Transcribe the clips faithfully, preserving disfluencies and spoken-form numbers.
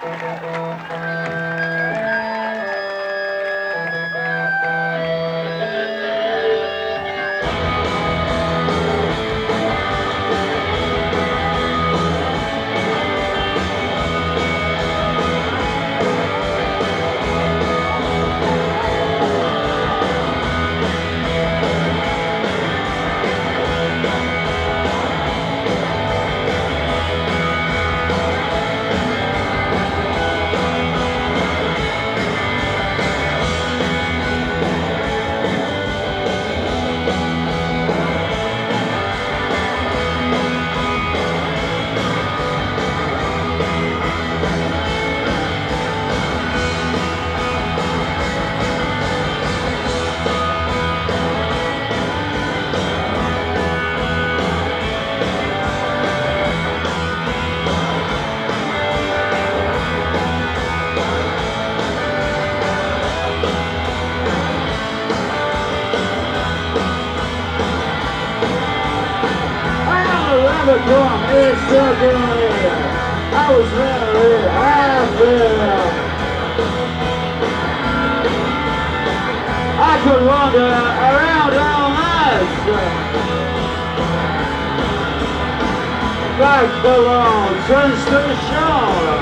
It's so good. I was very happy. I could wander around all night. Like balloons turns to the shore.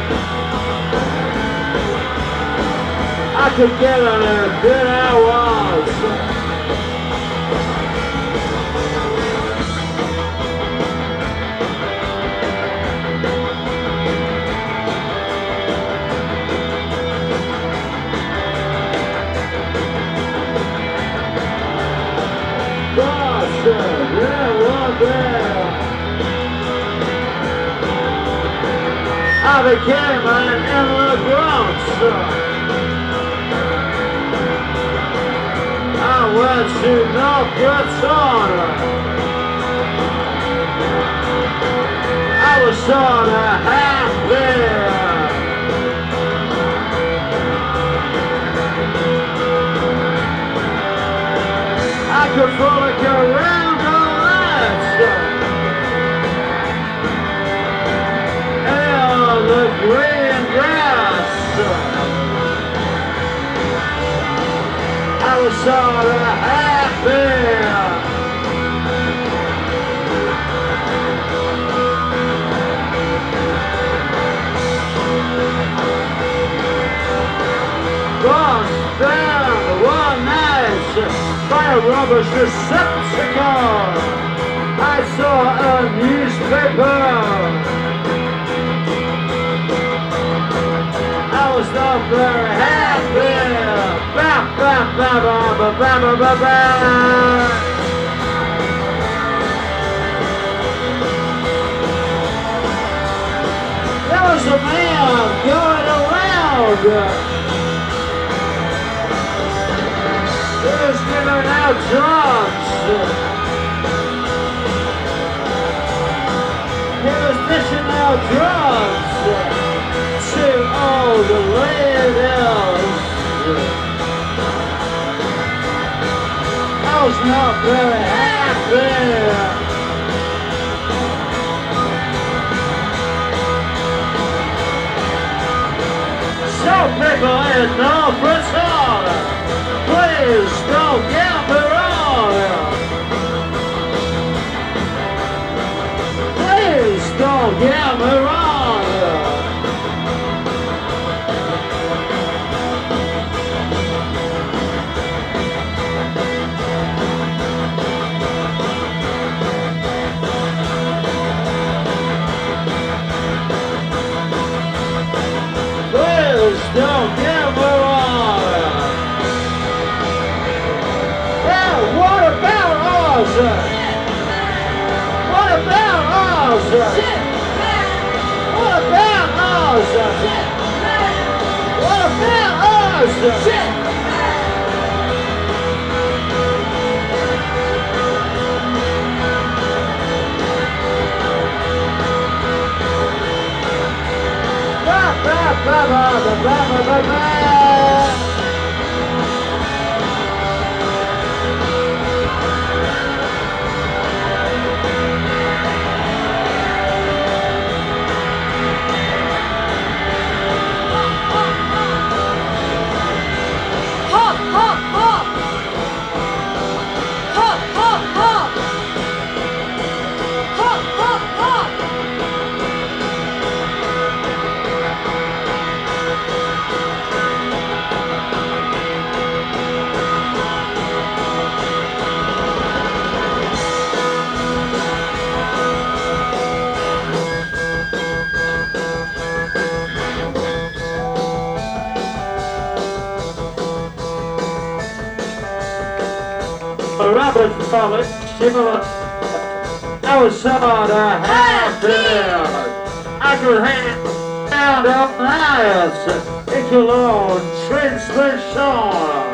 I could get anything I want. I became an immigrant. I went to North Carolina. I was sort of happy. I could frolic around all night. And the green grass. I was sort of happy. Lost down one night by a rubbish receptacle. I saw a newspaper. I was not very happy. Ba ba ba ba ba ba ba ba ba. There was a man going around. He was giving out drugs. He was dishing out drugs to all the ladies. I was not very happy. So people in North Brazil, please don't get me wrong. Please don't get me wrong. Please don't get me wrong. Well, what about us? What about us? What about us? What about us? Ba ba ba ba ba ba ba. Robert Forrest, similar. I was sort of Hatfield. I could hang around on ice. It's a long transmission.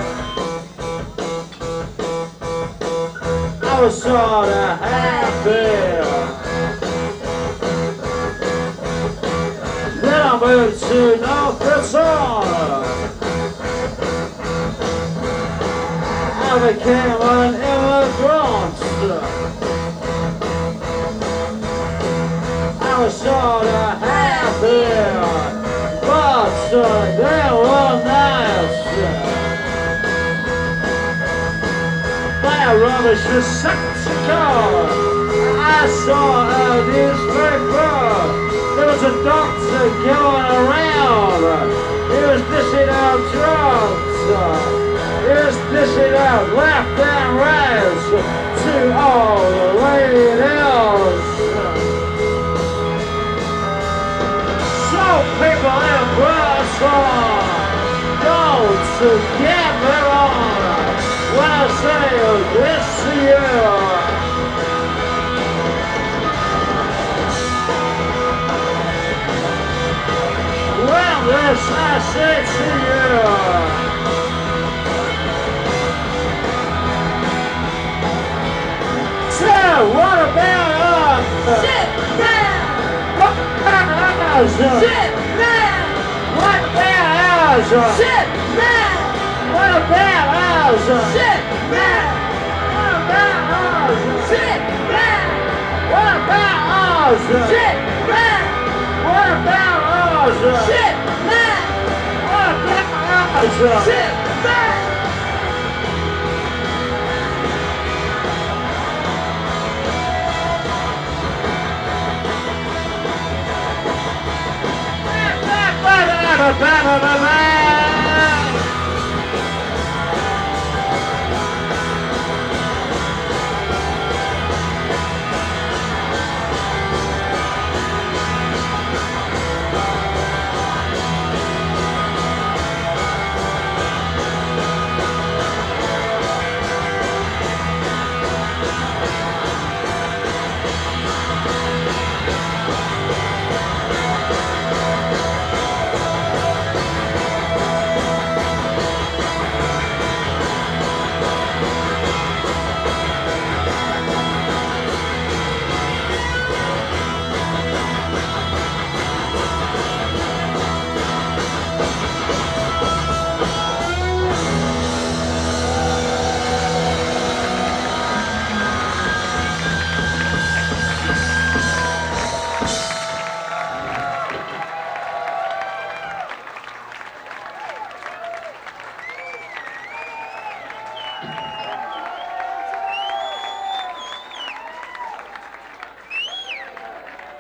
I was sort of Hatfield. Then I moved to North Carolina. I became an immigrant. I was sort of happy, but uh, they were nice. My rubbish was such a car. I saw a newspaper. There was a doctor going around. He was dishing out drugs. He was dishing out left and right to all the ladies. So people in Brussels, don't get me wrong when I say this to you. Well, this I say to you. So, what about us? Shit, man! What about us? Shit, man! What about us? Shit, man! What about us? Shit, man! What about us? Shit, man! What about us? Shit, man! What about us? Shit, man! What about us? Shit, man! Ba ba ba ba ba ba.